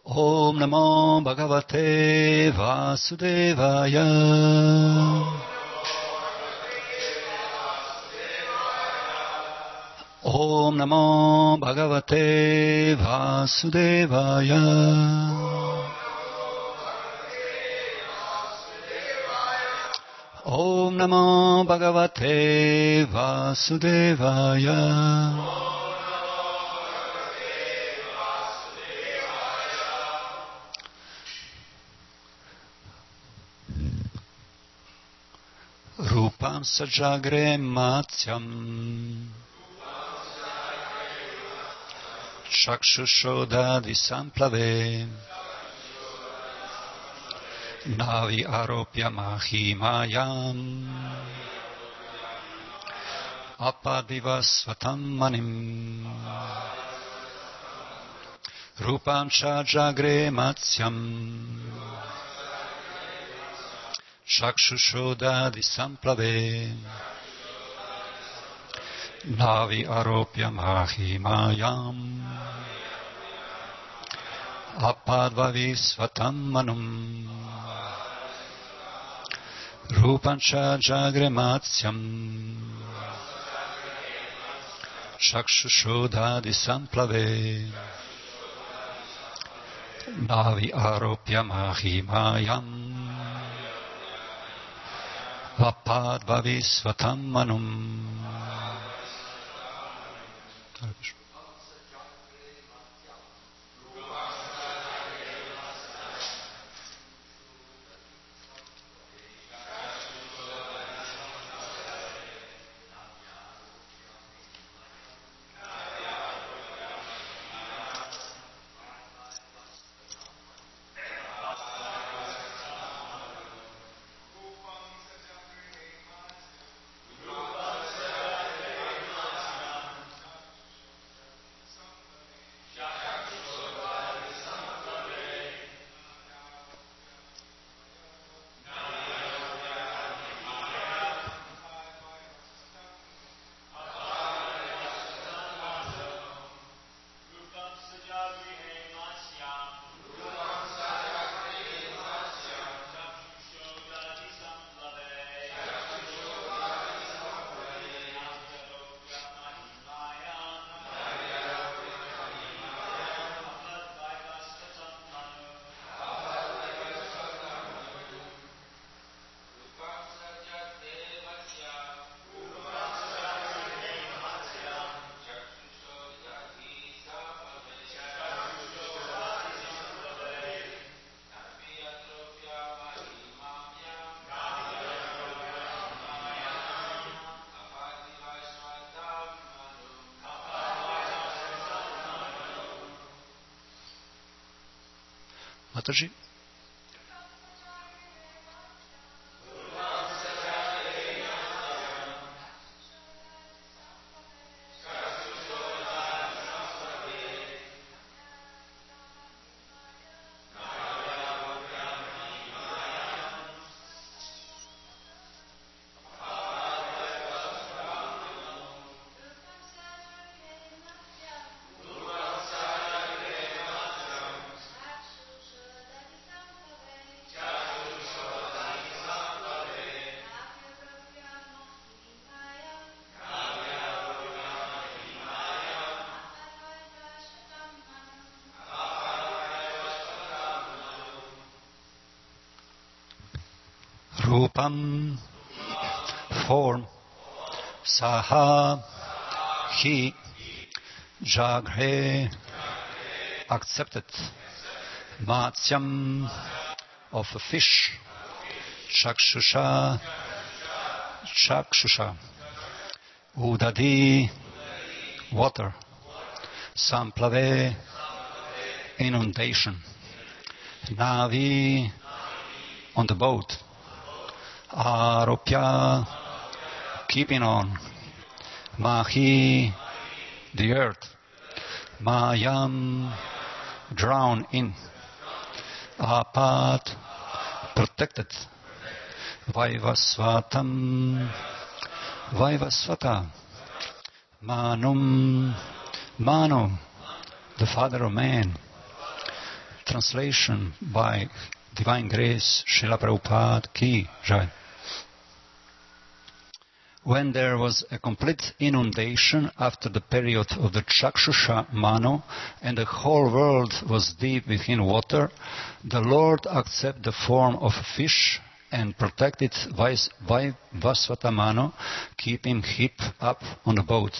Om Namo Bhagavate Vasudevaya. Om Namo Bhagavate Vasudevaya. Om Namo Bhagavate Vasudevaya. Rupam sajagre matsyam chakshushodadi samplave navi aropya mahimayam apadivasvatam manim. Rupam sajagre matsyam chakshushodadi samplave navi aropya mahimayam apadvavisvatam manum. Rupancha jagre matsyam chakshushodadi samplave navi aropya mahimayam apadvavisvatam manum. Mataji. Rupam, form, saha, he, jagre, accepted, matsyam, of a fish, chakshusha, udadi, water, samplave, inundation, navi, on the boat, aropya, keeping on, mahi, the earth, mayam, drown in, apat, protected, vaivasvatam, vaivasvata, manum, manu, the father of man, translation by Divine Grace, Srila Prabhupada Ki Jai. When there was a complete inundation after the period of the Chakshusha Manu and the whole world was deep within water, the Lord accepted the form of a fish and protected Vaisvata Manu, keeping him up on the boat.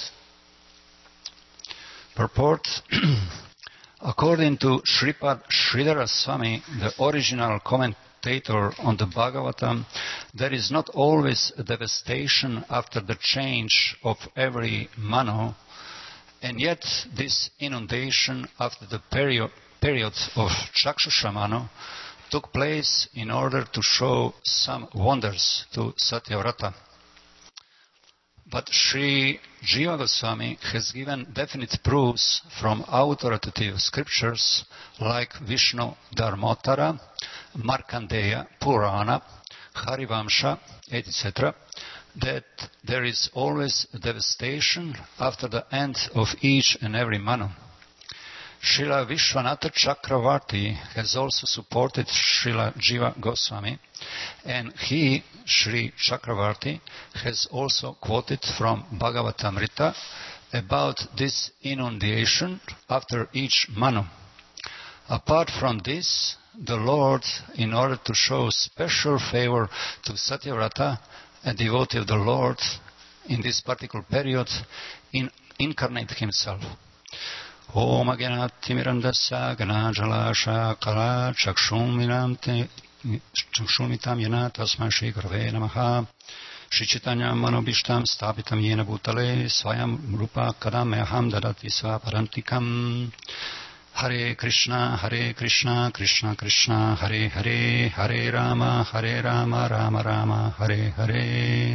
Purport. According to Sripad Sridhara Swami, the original commentator on the Bhagavatam, there is not always a devastation after the change of every Manu, and yet this inundation after the period of Chakshusha Manu took place in order to show some wonders to Satyavrata. But Sri Jiva Goswami has given definite proofs from authoritative scriptures like Vishnu Dharmottara, Markandeya Purana, Harivamsha, etc., that there is always a devastation after the end of each and every Manu. Srila Vishwanatha Chakravarti has also supported Srila Jiva Goswami, and he, Sri Chakravarti, has also quoted from Bhagavatamrita about this inundation after each Manu. Apart from this, the Lord, in order to show special favor to Satyavrata, a devotee of the Lord, in this particular period, incarnated himself. Om Agyanatimirandasya Ganajalasha Kala Chakshumitam Yena Tasma Shri Gurave Namaha Shri Chaitanya Manobishtam Stapitam Yena Bhutale Swayam Rupa Kadam Meham Dadati Svaparantikam. Hare Krishna, Krishna Krishna, Hare Hare, Hare Rama, Rama Rama, Hare Hare.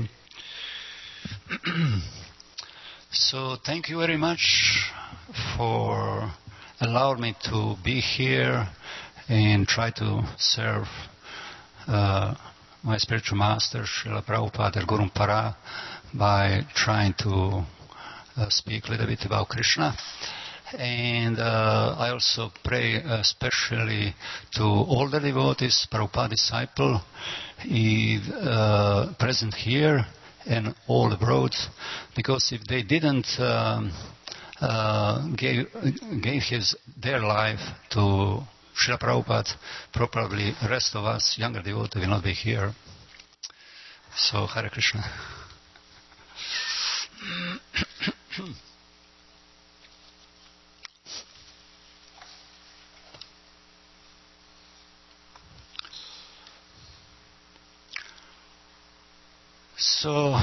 So thank you very much for allowing me to be here and try to serve my spiritual master, Srila Prabhupada Guru Para, by trying to speak a little bit about Krishna. And I also pray especially to all the devotees, Prabhupada disciple, present here and all abroad, because if they didn't gave their life to Srila Prabhupada, probably the rest of us, younger devotees, will not be here. So, Hare Krishna. So,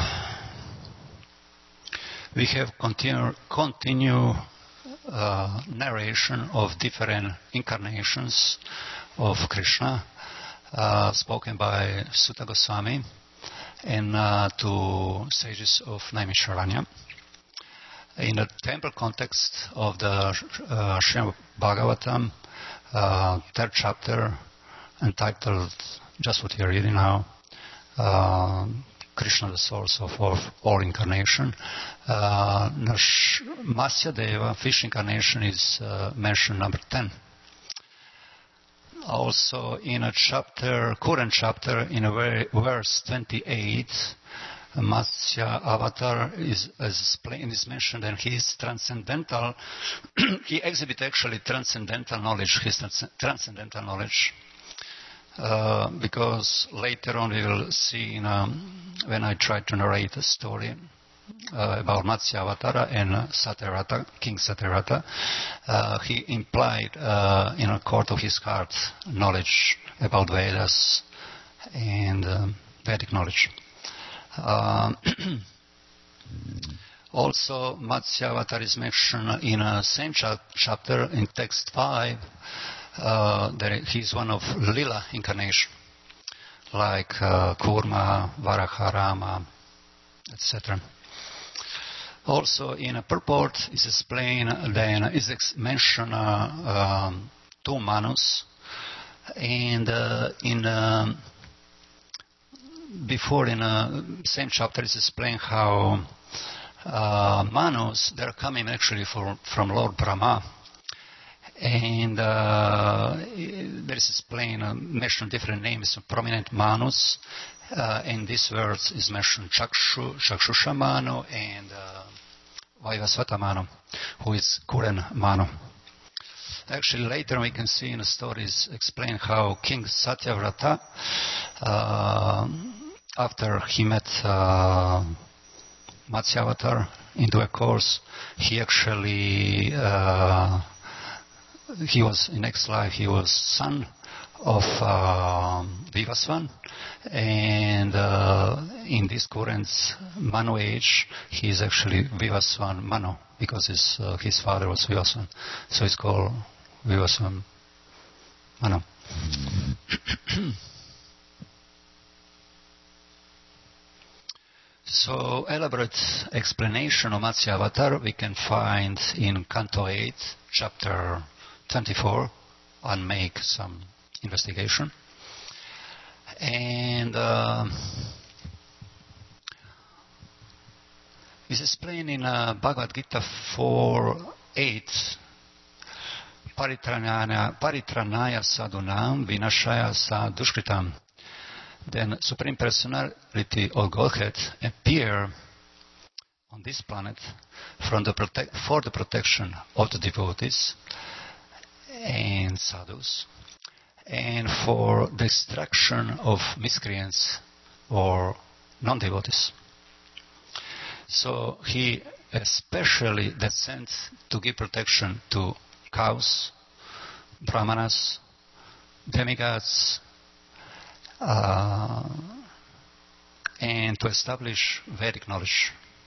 we have continue narration of different incarnations of Krishna, spoken by Sutta Goswami and two sages of Naimisharanya. In the temple context of the Srimad Bhagavatam, third chapter, entitled just what we are reading now, Krishna, the source of all incarnation. Matsya Deva, fish incarnation, is mentioned number 10. Also, in a chapter, current chapter, in a verse 28, Matsya Avatar is mentioned, and he is transcendental. He exhibits actually transcendental knowledge. His transcendental knowledge. Because later on we will see when I try to narrate a story about Matsya Avatara and Satyarata, King Satyarata, he implied in a court of his heart knowledge about Vedas and Vedic knowledge. Also, Matsya Avatar is mentioned in a same chapter in text 5. He's one of Lila incarnation, like Kurma, Varaha, Rama, etc. Also, in a purport is explained, then is mentioned two Manus, and before in the same chapter is explained how Manus, they're coming actually from Lord Brahma. And there is explained, mentioned different names of prominent Manus. In this verse is mentioned Chakshusha Manu and Vaivasvata Manu, who is Kuren Manu. Actually, later we can see in the stories explain how King Satyavrata, after he met Matsyavatar into a course, he actually, he was in next life, he was son of Vivasvan, and in this current Manu age, he is actually Vivasvan Manu, because his father was Vivasvan, so it's called Vivasvan Manu. So, elaborate explanation of Matsya Avatar we can find in Canto 8, chapter 24, and make some investigation. And it's explained in Bhagavad Gita 4:8. Paritranaya sadhunam vinashaya sadushkritam. Then Supreme Personality of Godhead appear on this planet for the protection of the devotees and sadhus, and for the destruction of miscreants or non-devotees. So he especially descends to give protection to cows, brahmanas, demigods, and to establish Vedic knowledge.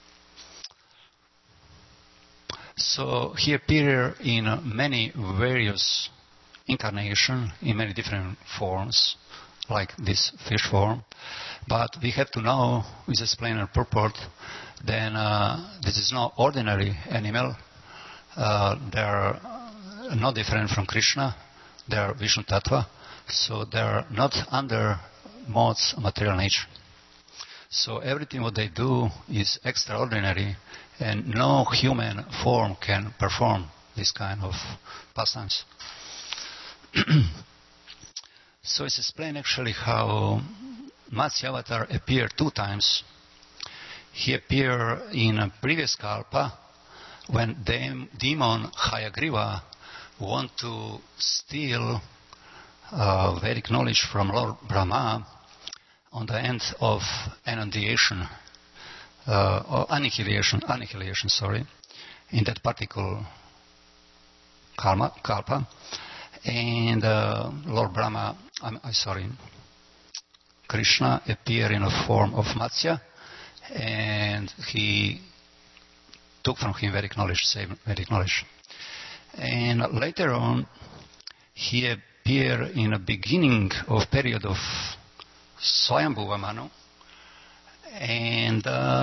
So he appeared in many various incarnations, in many different forms, like this fish form. But we have to know, with explain and purport, then this is not ordinary animal. They are not different from Krishna. They are Vishnu Tattva. So they are not under modes of material nature. So everything what they do is extraordinary, and no human form can perform this kind of pastimes. So it's explained actually how Matsya Avatar appeared 2 times. He appeared in a previous kalpa when demon Hayagriva want to steal Vedic knowledge from Lord Brahma on the end of annihilation, in that particular kalpa. And Lord Brahma, Krishna appeared in a form of Matsya, and he took from him Vedic knowledge, same Vedic knowledge. And later on, he appeared in the beginning of period of Swayambhuva Manu, and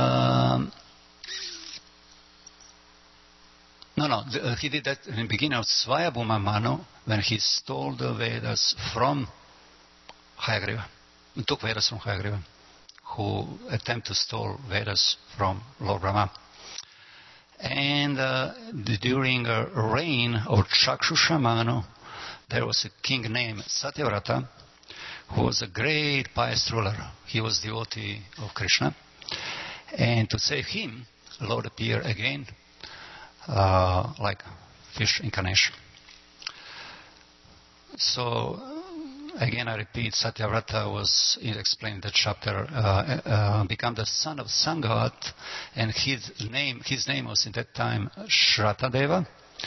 he did that in the beginning of Swayambhuva Manu when he stole the Vedas from Hayagriva. He took Vedas from Hayagriva, who attempted to steal Vedas from Lord Brahma. And during a reign of Chakshusha Manu, there was a king named Satyavrata, who was a great pious ruler. He was devotee of Krishna. And to save him, Lord appeared again, like fish incarnation. So, again I repeat, Satyavrata was, explained in that chapter, become the son of Sun God, and his name was in that time Shratadeva.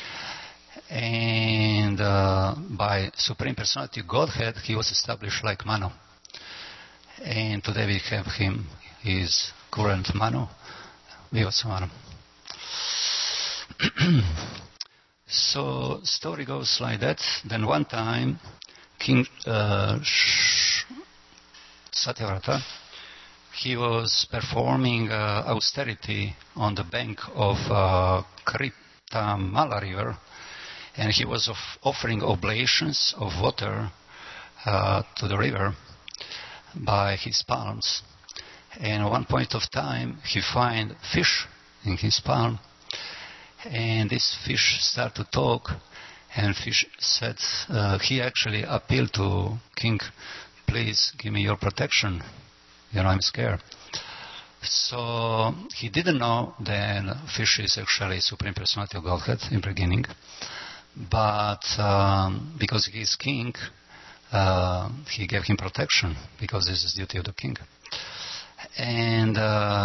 And by Supreme Personality Godhead, he was established like Manu. And today we have him, his current Manu, Vivasvana Manu. So, story goes like that. Then one time, King Satyavrata, he was performing austerity on the bank of Kritamala river, and he was offering oblations of water to the river by his palms. And at one point of time, he find fish in his palm, and this fish start to talk, And fish said, he actually appealed to king, please give me your protection. I'm scared. So he didn't know that fish is actually Supreme Personality of Godhead in the beginning. But because he is king, he gave him protection, because this is duty of the king. And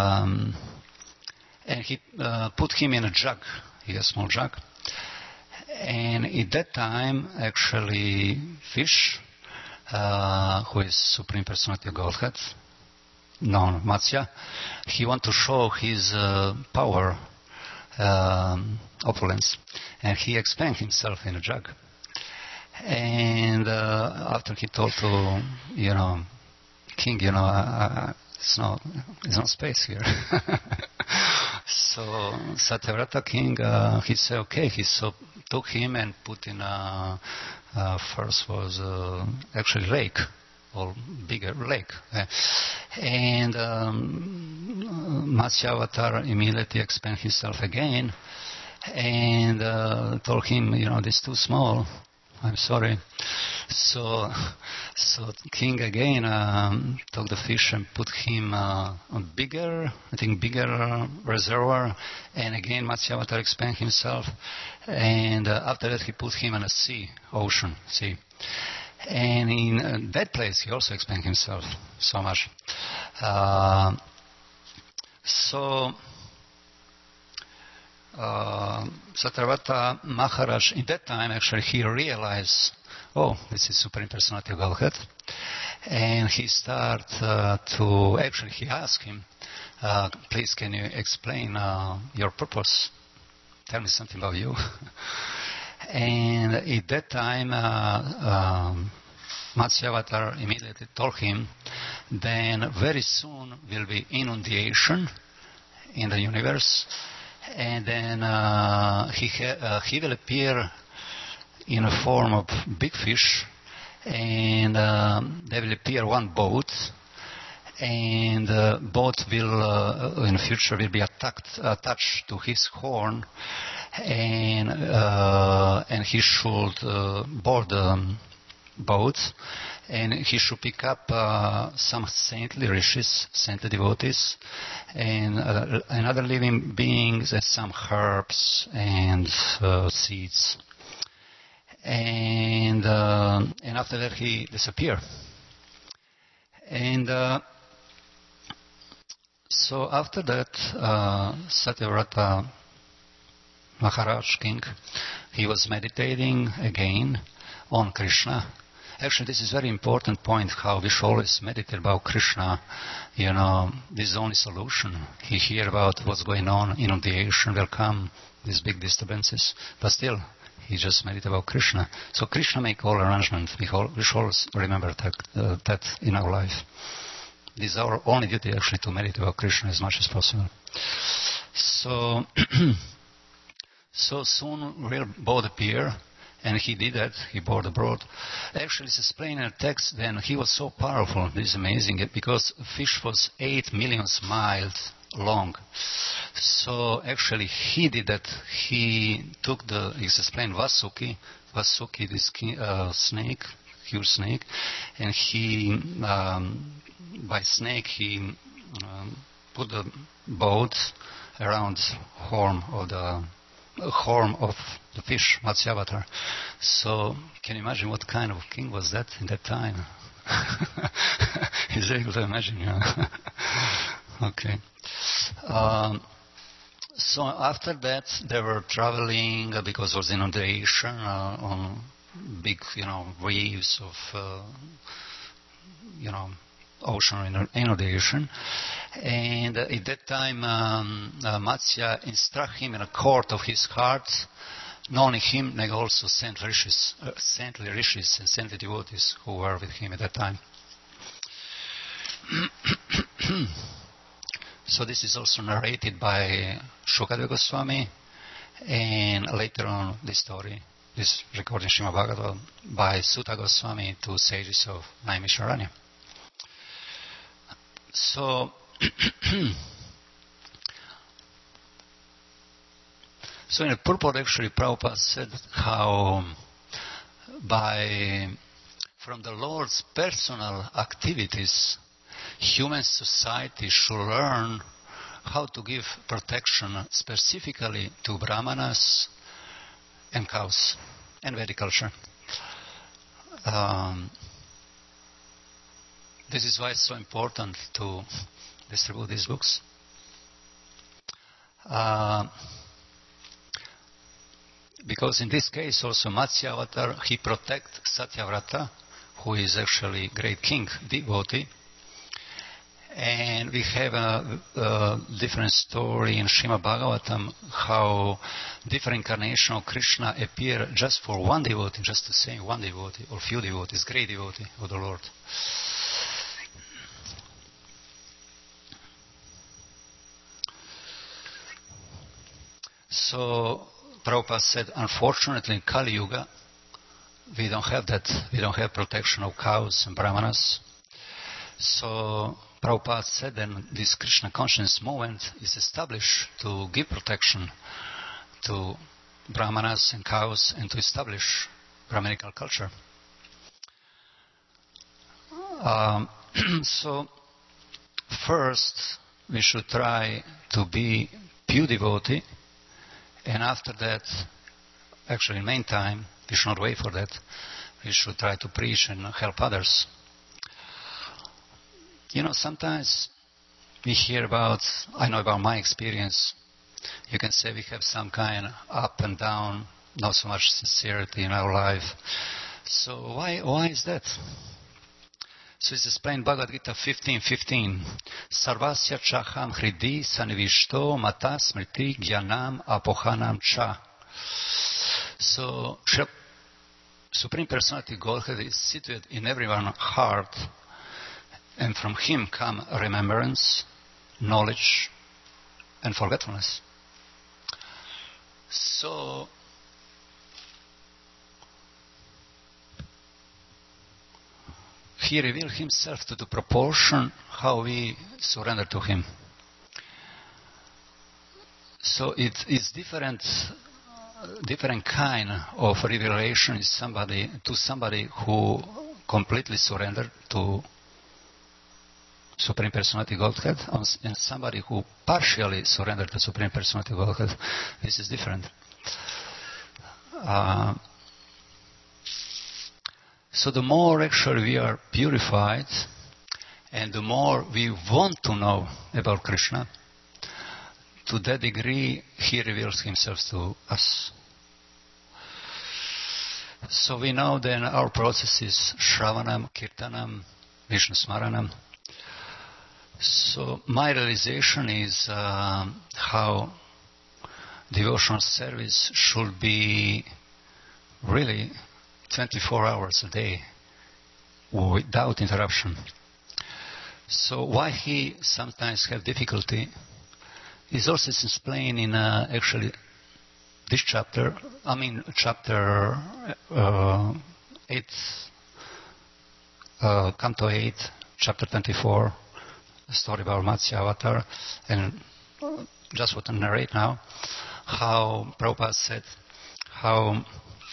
he put him in a jug. He has a small jug. And at that time, actually, fish, who is Supreme Personality of Godhead, known Matsya, he want to show his power, opulence, and he expanded himself in a jug. And after he told to, king, it's not space here. So Satyavrata king, he said, okay. He took him and put in first was actually lake, or bigger lake. And Matsya Avatar immediately expanded himself again and told him, this is too small. I'm sorry. So king again took the fish and put him on bigger reservoir, and again Matsya Avatar expanded himself, and after that he put him in a ocean. And in that place he also expanded himself so much. Satyavrata Maharaj, in that time, actually, he realized, this is Supreme Personality of Godhead. And he started he asked him, please, can you explain your purpose? Tell me something about you. And at that time, Matsya Avatar immediately told him, then very soon will be inundation in the universe. And then he will appear in a form of big fish, and there will appear one boat, and the boat will in the future will be attached to his horn, and he should board the boat, and he should pick up some saintly rishis, saintly devotees, and other living beings, and some herbs and seeds. And after that he disappeared. And so after that, Satyavrata Maharaj king, he was meditating again on Krishna. Actually, this is a very important point, how we should always meditate about Krishna. This is the only solution. He hear about what's going on, inundation will come, these big disturbances, but still, he just meditate about Krishna. So Krishna make all arrangements. We should always remember that in our life. This is our only duty, actually, to meditate about Krishna as much as possible. So, so soon real boat appear. And he did that, he bore the boat. Actually, it's explained in the text, then he was so powerful, this is amazing, because fish was 8 million miles long. So actually he did that, he took it's explained Vasuki, this snake, huge snake, and he, by snake, he put the boat around horn of the fish, Matsyavatar. So, can you imagine what kind of king was that in that time? He's able to imagine, Okay. So after that, they were traveling because there was inundation on big, waves of, ocean inundation. And at that time, Matsya instructed him in a court of his heart. Not only him, but also saintly rishis and saintly devotees who were with him at that time. So this is also narrated by Shukadeva Goswami, and later on this recording Srimad Bhagavatam by Sutta Goswami to sages of Naimisharanya. So, So in the purport, actually, Prabhupada said how from the Lord's personal activities, human society should learn how to give protection specifically to Brahmanas and cows and Vedic culture. This is why it's so important to distribute these books. Because in this case also Matsya Avatar, he protects Satyavrata, who is actually great king, devotee. And we have a different story in Srimad Bhagavatam, how different incarnations of Krishna appear just for one devotee, just to say one devotee, or few devotees, great devotee of the Lord. So Prabhupada said, unfortunately in Kali Yuga, we don't have that. We don't have protection of cows and brahmanas. So Prabhupada said then this Krishna consciousness movement is established to give protection to brahmanas and cows and to establish Brahminical culture. So first we should try to be pure devotee, and after that, actually in meantime, we should not wait for that. We should try to preach and help others. You know, sometimes we hear about, I know about my experience, you can say we have some kind of up and down, not so much sincerity in our life. So why is that? So it's explained Bhagavad Gita 15:15. Sarvasya chaham hridi sanivishto mata smriti jnanam apochanam cha. So Supreme Personality Godhead is situated in everyone's heart, and from Him come remembrance, knowledge, and forgetfulness. So He revealed Himself to the proportion how we surrender to Him. So it is different kind of revelation is to somebody who completely surrendered to Supreme Personality Godhead, and somebody who partially surrendered to Supreme Personality Godhead. This is different. So the more actually we are purified, and the more we want to know about Krishna, to that degree He reveals Himself to us. So we know then our process is Shravanam, Kirtanam, Vishnu Smaranam. So my realization is how devotional service should be really 24 hours a day without interruption. So why he sometimes have difficulty is also explained in actually this chapter, chapter 8, Canto 8, chapter 24, the story about Matsya Avatar, and just what I narrate now, how Prabhupada said, how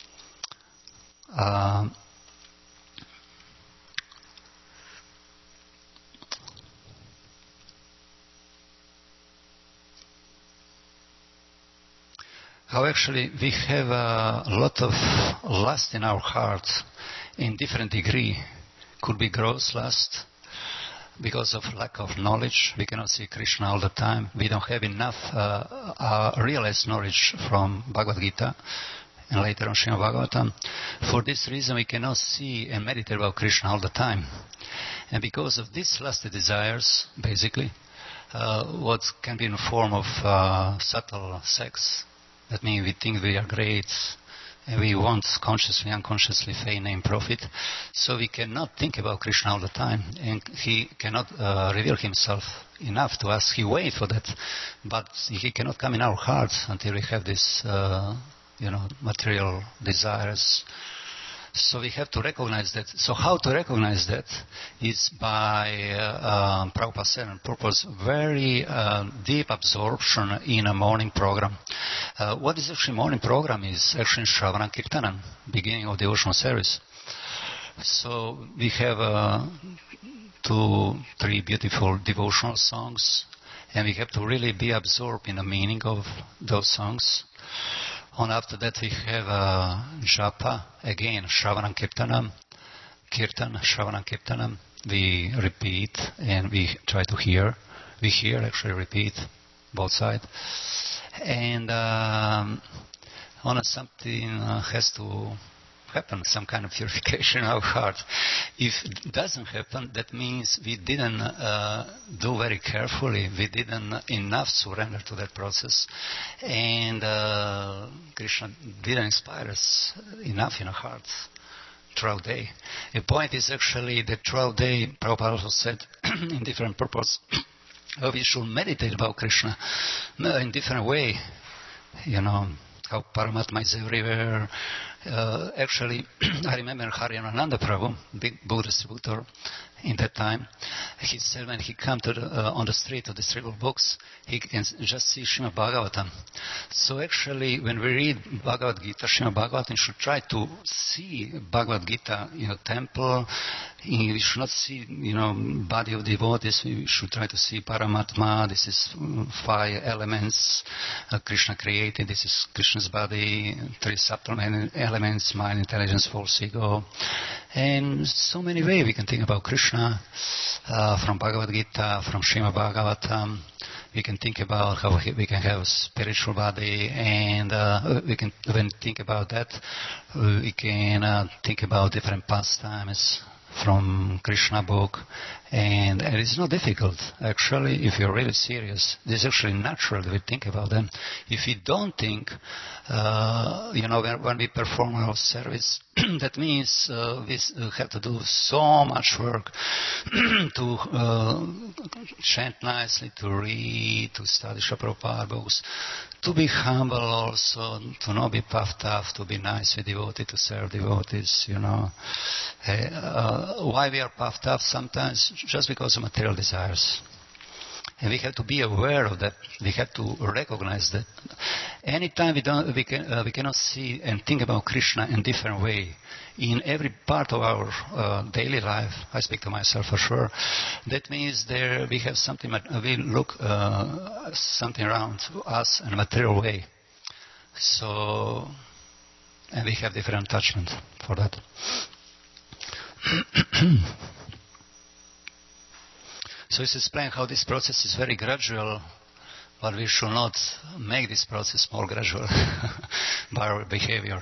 actually we have a lot of lust in our hearts in different degree. Could be gross lust because of lack of knowledge. We cannot see Krishna all the time. We don't have enough realized knowledge from Bhagavad Gita and later on Srimad Bhagavatam. For this reason we cannot see and meditate about Krishna all the time. And because of these lusty desires, basically, what can be in the form of subtle sex, that means we think we are great, and we want consciously, unconsciously fame, name, profit. So we cannot think about Krishna all the time, and He cannot reveal Himself enough to us. He waits for that, but He cannot come in our hearts until we have this, material desires. So we have to recognize that. So how to recognize that is by Prabhupada said on purpose, very deep absorption in a morning program. What is actually morning program is actually Shravana Kirtanam, beginning of devotional service. So we have 2-3 beautiful devotional songs, and we have to really be absorbed in the meaning of those songs. And after that we have japa, again, Shravana Kirtanam, Shravana Kirtanam. We repeat and we try to hear. We hear, actually repeat, both sides. And something has to happen, some kind of purification of heart. If it doesn't happen, that means we didn't do very carefully, we didn't enough surrender to that process, and Krishna didn't inspire us enough in our hearts throughout the day. The point is actually that throughout the day, Prabhupada also said in different purpose, we should meditate about Krishna in different way, how Paramatma is everywhere. Actually, I remember Hariyananda Prabhu, big book distributor in that time. He said when he came to on the street to distribute books, he can just see Srimad Bhagavatam. So actually, when we read Bhagavad Gita, Srimad Bhagavatam, you should try to see Bhagavad Gita in a temple. We should not see, body of devotees. We should try to see Paramatma. This is 5 elements Krishna created. This is Krishna's body, 3 subtle elements, mind, intelligence, false ego. And so many ways we can think about Krishna from Bhagavad Gita, from Srimad Bhagavatam. We can think about how we can have a spiritual body, and we can, when we think about that, we can think about different pastimes from Krishna book, and it is not difficult actually if you're really serious. This is actually natural that we think about them. If we don't think, when we perform our service, that means we have to do so much work to chant nicely, to read, to study Srila Prabhupada books, to be humble also, to not be puffed up, to be nice with devotees, to serve devotees, Why we are puffed up sometimes? Just because of material desires. And we have to be aware of that. We have to recognize that. Anytime we cannot see and think about Krishna in different way, in every part of our daily life, I speak to myself for sure, that means there we have something, we look something around us in a material way. So, and we have different attachment for that. So it's explained how this process is very gradual, but we should not make this process more gradual by our behavior.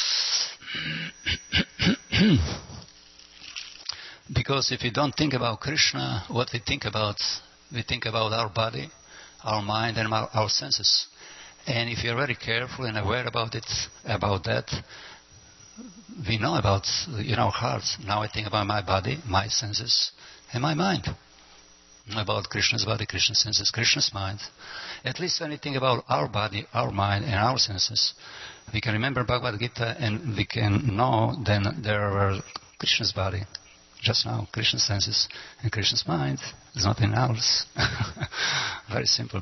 Because if we don't think about Krishna, what we think about our body, our mind, and our senses. And if you're very careful and aware about that, we know about our hearts. Now I think about my body, my senses, and my mind. About Krishna's body, Krishna's senses, Krishna's mind. At least when we think about our body, our mind, and our senses, we can remember Bhagavad Gita and we can know then there were Krishna's body. Just now, Krishna's senses and Krishna's mind is not in ours. Very simple.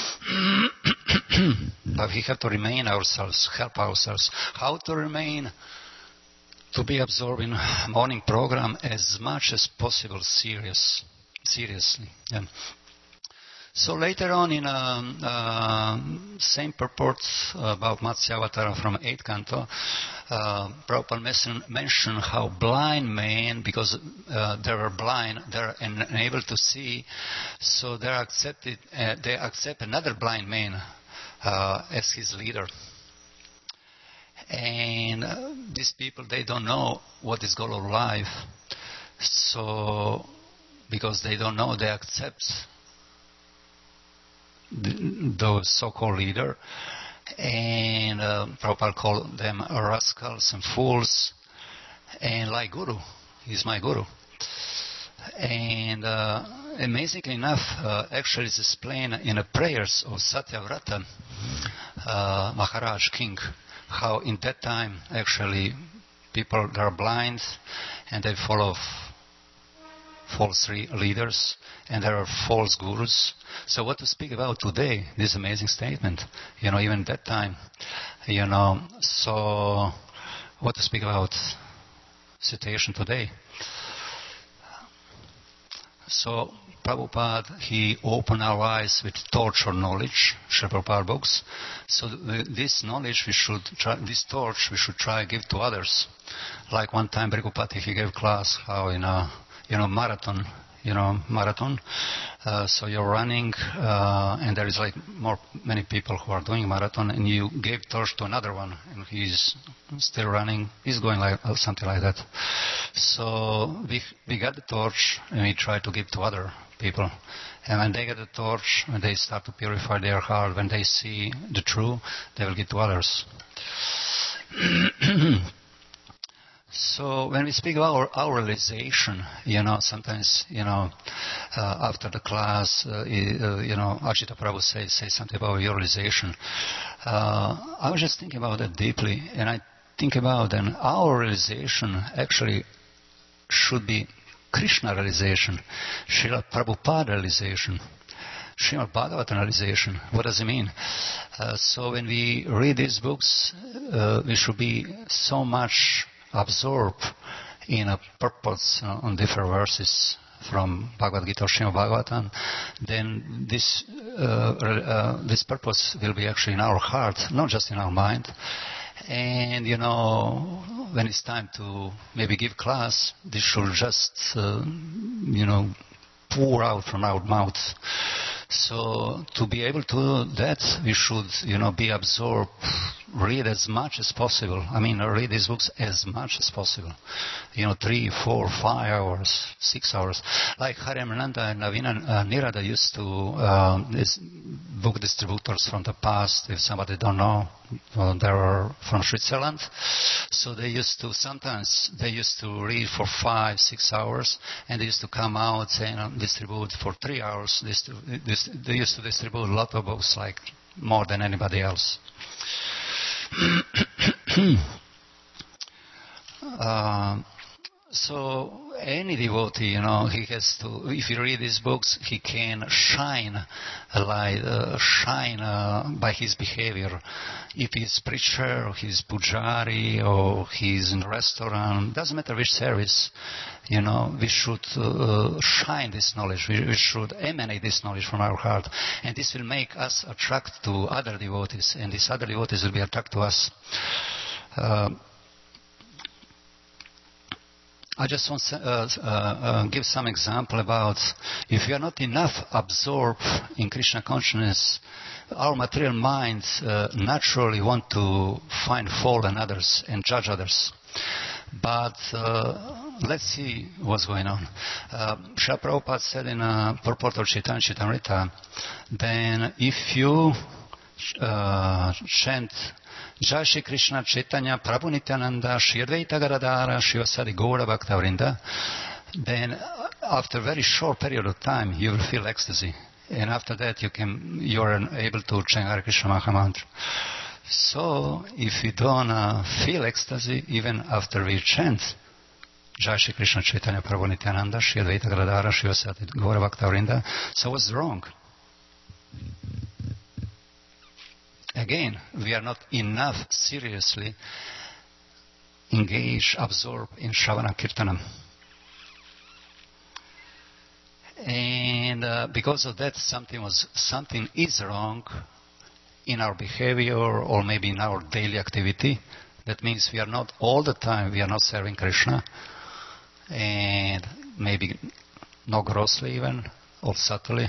But we have to remain ourselves, help ourselves. How to remain? To be absorbed in morning program as much as possible seriously. Yeah. So later on in same purport about Matsyavatara from 8th canto, Prabhupada mentioned how blind men, because they were blind, they are unable to see, so they accept another blind man as his leader. And these people, they don't know what is goal of life, so because they don't know, they accept the so-called leader, and Prabhupada called them rascals and fools, and like Guru, he's my Guru. And amazingly enough, actually it's explained in the prayers of Satyavrata Maharaj, king, how in that time actually people that are blind and they follow false leaders, and there are false gurus. So what to speak about today? This amazing statement, even that time, so what to speak about situation today? So Prabhupada, he opened our eyes with torch or knowledge, Srila Prabhupada books. So this knowledge this torch we should try to give to others. Like one time Bhrigu he gave class how in a marathon. So you're running, and there is many people who are doing marathon, and you gave torch to another one, and he's still running. He's going something like that. So we got the torch, and we try to give to other people. And when they get the torch, when they start to purify their heart, when they see the truth, they will give to others. So when we speak about our realization, sometimes, after the class, Ajita Prabhu say something about your realization. I was just thinking about that deeply, and I think about then our realization actually should be Krishna realization, Srila Prabhupada realization, Srimad Bhagavatam realization. What does it mean? So when we read these books, we should be so much absorbed in a purpose on different verses from Bhagavad Gita or Srimad Bhagavatam, then this purpose will be actually in our heart, not just in our mind. And when it's time to maybe give class, this should just pour out from our mouth. So to be able to do that, we should, be absorbed, read as much as possible. Read these books as much as possible. 3, 4, 5 hours, 6 hours. Like Harimananda and Navina Nirada used to, these book distributors from the past, if somebody don't know, they were from Switzerland. So they used to read for 5, 6 hours, and they used to come out and distribute for 3 hours. They used to distribute a lot of books, like more than anybody else. So any devotee, he has to, if he read these books, he can shine a light, by his behavior. If he's preacher, or he's pujari, or he's in a restaurant, doesn't matter which service, we should shine this knowledge. We should emanate this knowledge from our heart. And this will make us attract to other devotees, and these other devotees will be attracted to us. I just want to give some example about if we are not enough absorbed in Krishna consciousness, our material minds naturally want to find fault in others and judge others. But let's see what's going on. Srila Prabhupada said in a purport of Chaitanya Charitamrita, then if you chant Jai Shri Krishna Chaitanya Prabhu Nityananda Shri Advaita Gadadhara Shivasadi Gaura Bhaktavrinda, then after a very short period of time you will feel ecstasy, and after that you are able to chant Hare Krishna Mahamantra. So if you don't feel ecstasy even after we chant Jai Shri Krishna Chaitanya Prabhu Nityananda Shri Advaita Gadadhara Shivasadi Gaura Bhaktavrinda, so what's wrong? Again, we are not enough seriously engaged, absorbed in Shravana Kirtanam. And because of that, something is wrong in our behavior or maybe in our daily activity. That means we are not all the time, we are not serving Krishna, and maybe not grossly even, or subtly.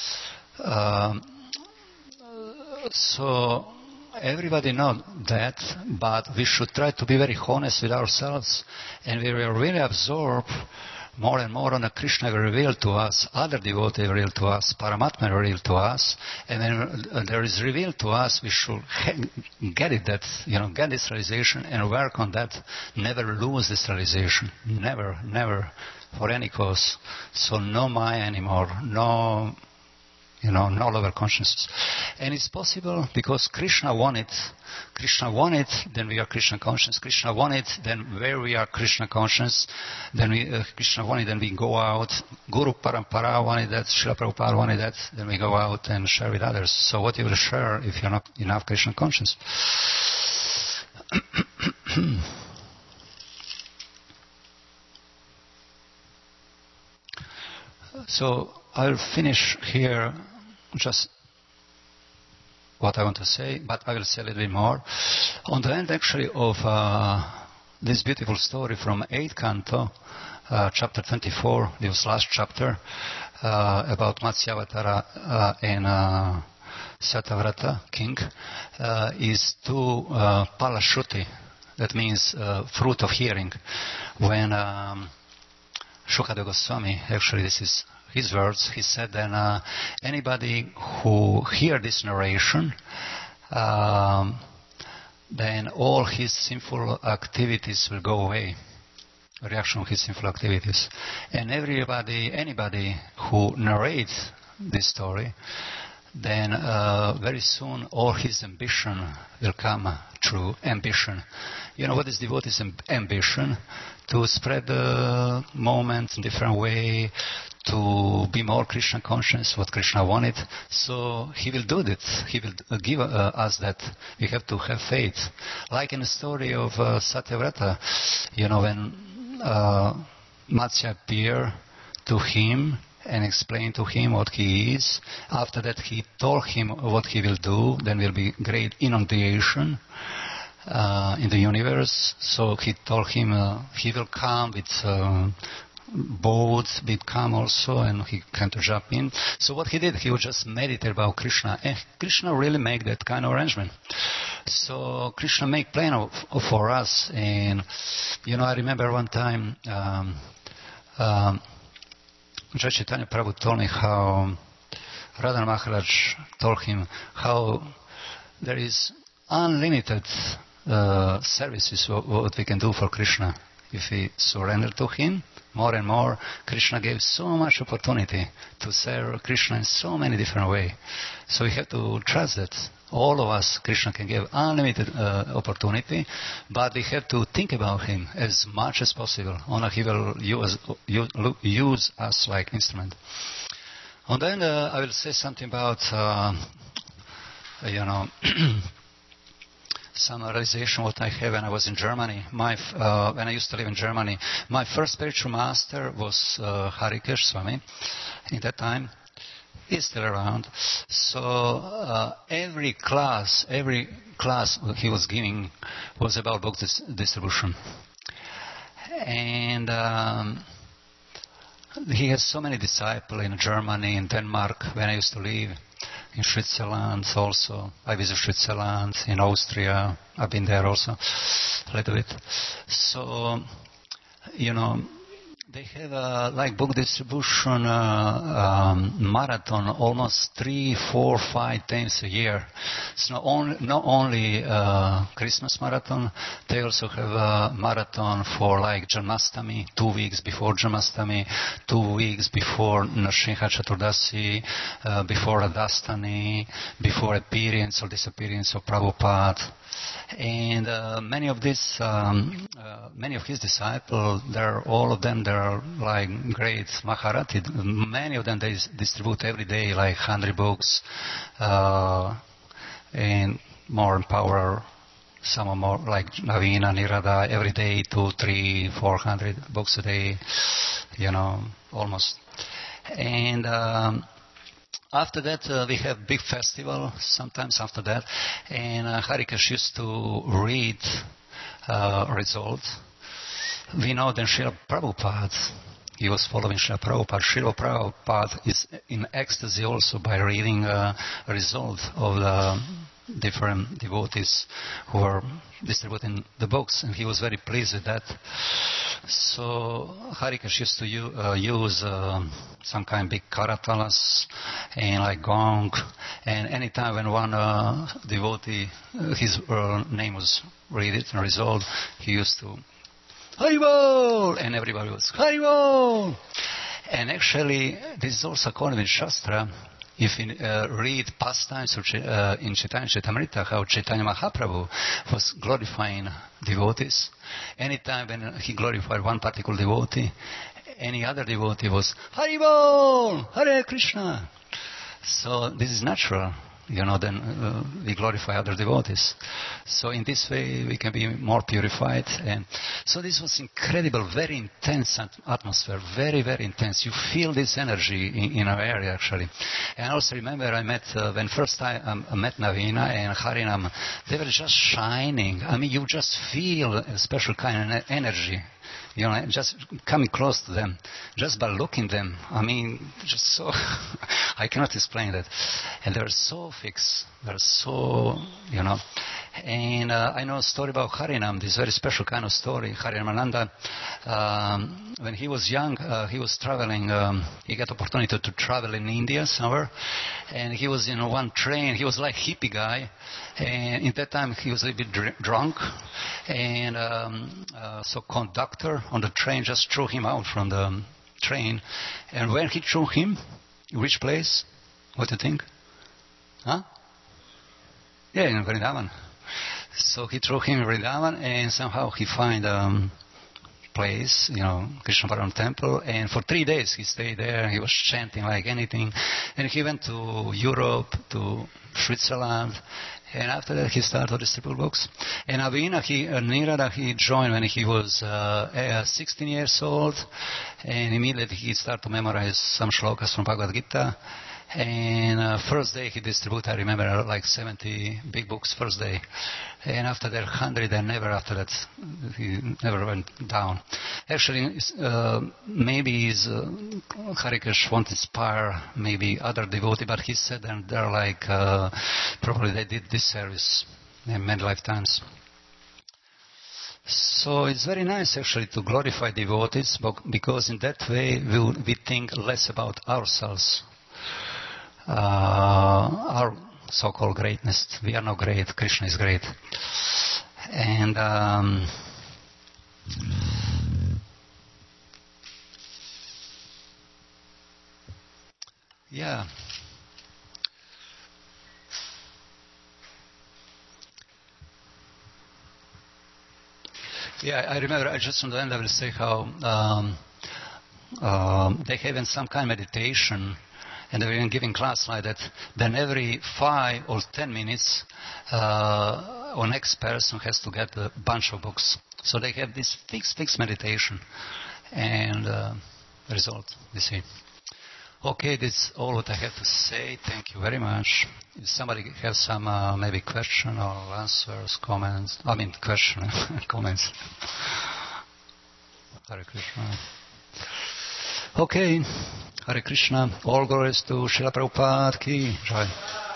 So everybody knows that, but we should try to be very honest with ourselves, and we are really absorbed more and more on the Krishna revealed to us, other devotees revealed to us, Paramatma revealed to us, and when there is revealed to us, we should get it, get this realization and work on that, never lose this realization, never, for any cause. So no Maya anymore, no no lower consciousness. And it's possible because Krishna wanted. Krishna wanted, then we are Krishna conscious. Krishna wanted, then where we are Krishna conscious, then Krishna wanted, then we go out. Guru Parampara wanted that, Srila Prabhupada wanted that, then we go out and share with others. So what you will share if you're not enough Krishna conscious? So I'll finish here just what I want to say, but I will say a little bit more. On the end, actually, of this beautiful story from 8th canto, chapter 24, this last chapter, about Matsyavatara and Satyavrata king, is to Palashruti, that means fruit of hearing. When Shukadeva Goswami, actually this is his words, he said then anybody who hear this narration, then all his sinful activities will go away. Reaction of his sinful activities. And anybody who narrates this story, then very soon all his ambition will come true. Ambition. You know what is devotee's ambition? To spread the moment in different way, to be more Krishna conscious, what Krishna wanted. So he will do that. He will give us that. We have to have faith. Like in the story of Satyavrata, when Matsya appeared to him and explained to him what he is. After that he told him what he will do. Then will be great inundation in the universe. So he told him he will come with boats, with come also, and he can to jump in. So what he did, he would just meditate about Krishna. And Krishna really make that kind of arrangement. So Krishna make plan for us. And I remember one time Jai Chaitanya Prabhu told me how Radha Maharaj told him how there is unlimited services what we can do for Krishna if we surrender to him more and more. Krishna gave so much opportunity to serve Krishna in so many different ways. So we have to trust that all of us, Krishna can give unlimited opportunity, but we have to think about him as much as possible. Only he will use us like instrument. And then I will say something about some realization what I have when I was in Germany. When I used to live in Germany, my first spiritual master was Harikesh Swami. In that time, he's still around. So every class he was giving was about book distribution. And he has so many disciples in Germany, in Denmark, when I used to live. In Switzerland also. I visited Switzerland, in Austria. I've been there also a little bit. So, they have like book distribution marathon almost 3, 4, 5 times a year. It's not only Christmas marathon. They also have a marathon for like Janmastami, 2 weeks before Janmastami, 2 weeks before Nrsimha Chaturdasi, before Radhastani, before appearance or disappearance of Prabhupada. And many of his disciples, all of them, they're like great Maharati. Many of them they distribute every day like 100 books, and more in power. Some are more like Navina, Nirada, every day 200, 300, 400 books a day, almost. And after that, we have big festival, sometimes after that, and Harikesh used to read results. We know that Srila Prabhupada, he was following Srila Prabhupada. Srila Prabhupada is in ecstasy also by reading results of the different devotees who are distributing the books, and he was very pleased with that. So Harikesh used to use some kind of big karatalas and like gong, and anytime when one devotee, his name was read and resolved, he used to Haribol, and everybody was Haribol. And actually, this is also according to Shastra. If you read pastimes in Chaitanya Charitamrita, how Chaitanya Mahaprabhu was glorifying devotees, anytime when he glorified one particular devotee, any other devotee was Hari Bol, Hare Krishna. So this is natural. Then we glorify other devotees. So in this way we can be more purified. And so this was incredible, very intense atmosphere, very, very intense. You feel this energy in our area actually. And I also remember I met, when first I met Navina and Harinam, they were just shining. I mean, you just feel a special kind of energy. Just coming close to them, just by looking at them. I mean, just so, I cannot explain that. And they're so fixed, they're so, And I know a story about Harinam, this very special kind of story. Harinamananda, when he was young, he was traveling, he got opportunity to travel in India somewhere. And he was in one train, he was like hippie guy. And in that time he was a little bit drunk. And so conductor on the train just threw him out from the train. And when he threw him, which place? What do you think? Huh? Yeah, in Vrindavan. So he threw him in Vrindavan, and somehow he find place, Krishna Param temple, and for 3 days he stayed there. He was chanting like anything, and he went to Europe, to Switzerland, and after that he started to distribute books. And Nirada, he joined when he was 16 years old, and immediately he started to memorize some shlokas from Bhagavad Gita. And first day he distributed, I remember, like 70 big books first day. And after that, 100, and never after that, he never went down. Actually, maybe Harikesh won't inspire maybe other devotees, but he said that they're like, probably they did this service in many lifetimes. So it's very nice actually to glorify devotees, because in that way we think less about ourselves. Our so-called greatness. We are not great. Krishna is great. And yeah. Yeah, I remember, I just on the end I will say how they have in some kind of meditation. And they were even giving class like that. Then every 5 or 10 minutes, the next person has to get a bunch of books. So they have this fixed meditation. And result, you see. Okay, that's all what I have to say. Thank you very much. If somebody has some maybe question or answers, comments. Question, comments. Hare Krishna. Okay. Hare Krishna, all glories to Srila Prabhupada ki jai.